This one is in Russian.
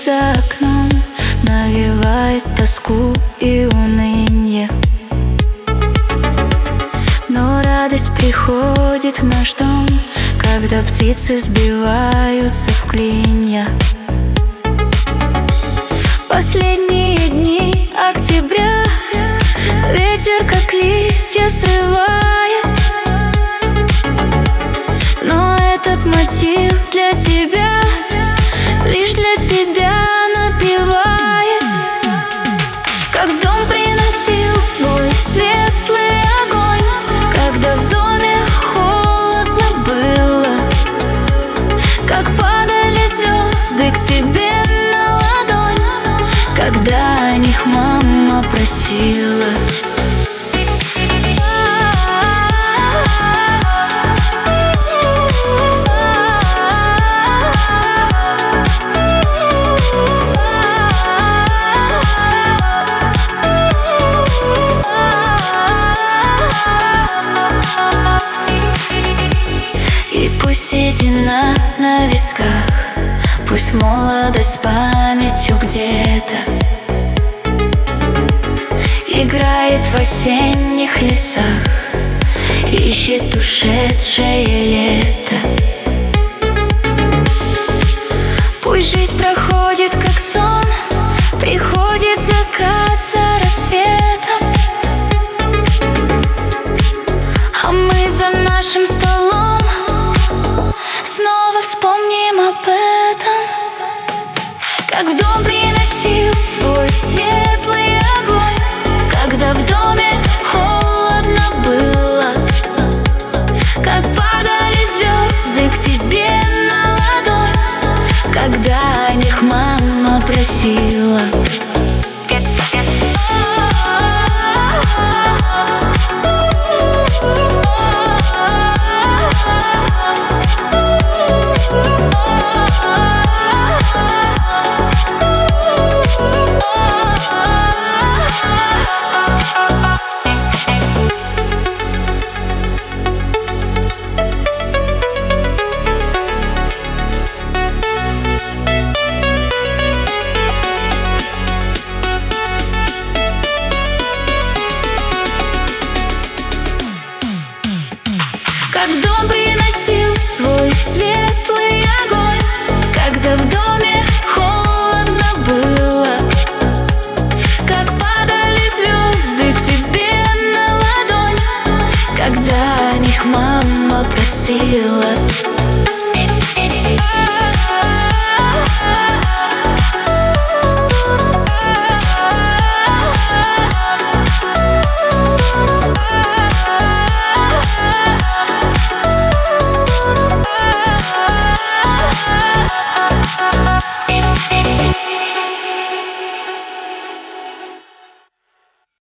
за окном навевает тоску и уныние. Но радость приходит в наш дом, когда птицы сбиваются в клинья. Последние дни октября ветер как листья срывает, но этот мотив для тебя, лишь для тебя напевает. Как в дом приносил свой светлый огонь, когда в доме холодно было, как падали звезды к тебе на ладонь, когда о них мама просила. Пусть седина на висках, пусть молодость с памятью где-то играет в осенних лесах, ищет ушедшее лето. Пусть жизнь проходит как сон, приходит закат за рассветом, а мы за нашим столом снова вспомним об этом. Как в дом приносил свой светлый огонь, когда в доме холодно было, как падали звезды к тебе на ладонь, когда о них мама просила. Как дом приносил свой светлый огонь, когда в доме холодно было, как падали звезды к тебе на ладонь, когда о них мама просила.